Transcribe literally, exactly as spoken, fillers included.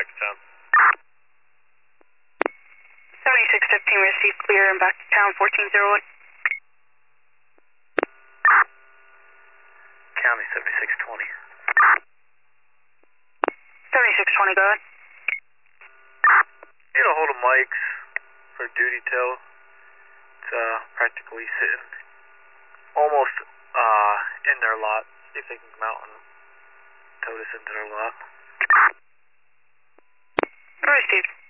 back to town. seventy-six fifteen, received clear and back to town, fourteen zero one. County seventy-six twenty. seventy-six twenty, go ahead. Get a hold of Mike's for duty tow. It's uh, practically sitting almost uh, in their lot. See if they can come out and tow this into their lot. Received.